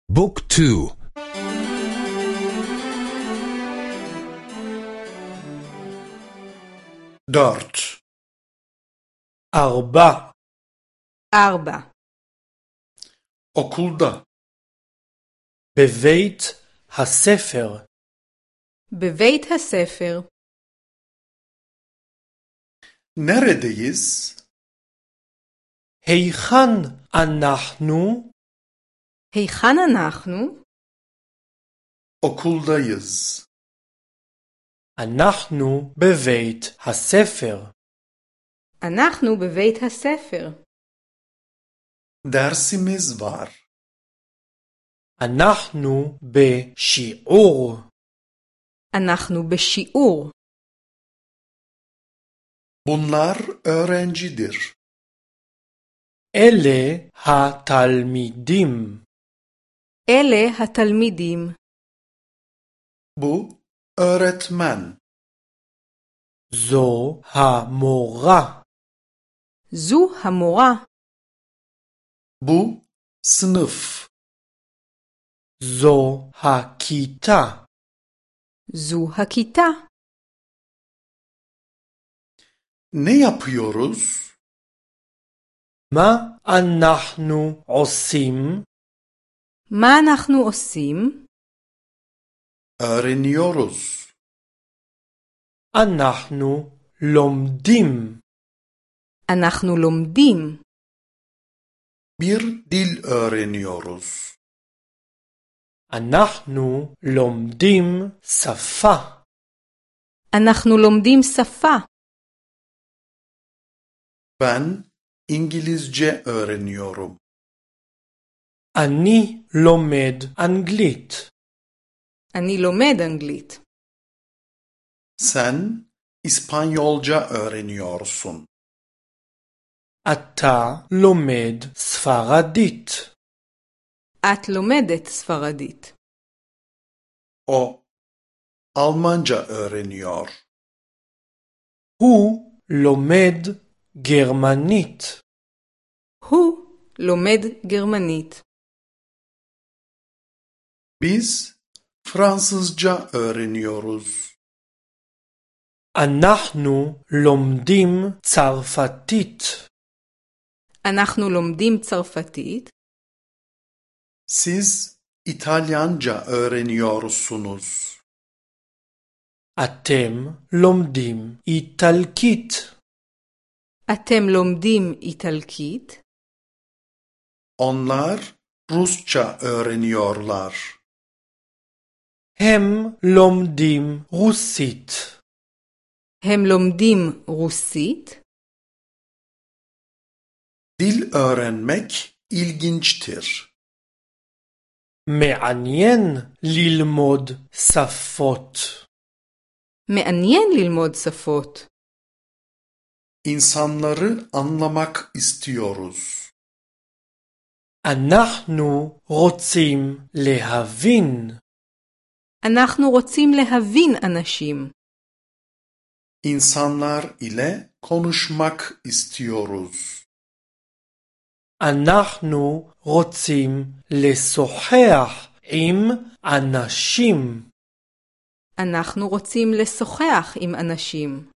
بوك تو دارت أربع okulda בבית הספר. בבית הספר. neredeyiz? היכן אנחנו? היכן אנחנו? Okuldayız. אנחנו בבית הספר. אנחנו בבית הספר. Dersimiz var. אנחנו בשיעור. אנחנו בשיעור. Bunlar öğrencidir. אלה התלמידים. אלה התלמידים. Bu öğretmen. זו המורה. זו המורה. Bu sınıf. זו הכיתה. זו הכיתה. Ne yapıyoruz? מה אנחנו עושים? מה אנחנו עושים? Öğreniyoruz. אנחנו לומדים. אנחנו לומדים. Bir dil öğreniyoruz. אנחנו לומדים שפה. אנחנו לומדים שפה. Ben İngilizce öğreniyorum. אני לומד אנגלית. אני לומד אנגלית. Sen İspanyolca öğreniyorsun. אתה לומד ספרדית. את לומדת ספרדית. O Almanca öğreniyor. הוא לומד גרמנית. הוא לומד גרמנית. Biz Fransızca öğreniyoruz. אנחנו לומדים צרפתית. אנחנו לומדים צרפתית. Siz İtalyanca öğreniyorsunuz. אתם לומדים איטלקית. אתם לומדים איטלקית. Onlar Rusça öğreniyorlar. הם לומדים רוסית. הם לומדים רוסית. Dil öğrenmek ilginçtir. מעניין ללמוד שפות. מעניין ללמוד שפות. İnsanları anlamak istiyoruz. אנחנו רוצים להבין. אנחנו רוצים להבין אנשים. İnsanlar ile konuşmak istiyoruz. אנחנו רוצים לשוחח עם אנשים. אנחנו רוצים לשוחח עם אנשים.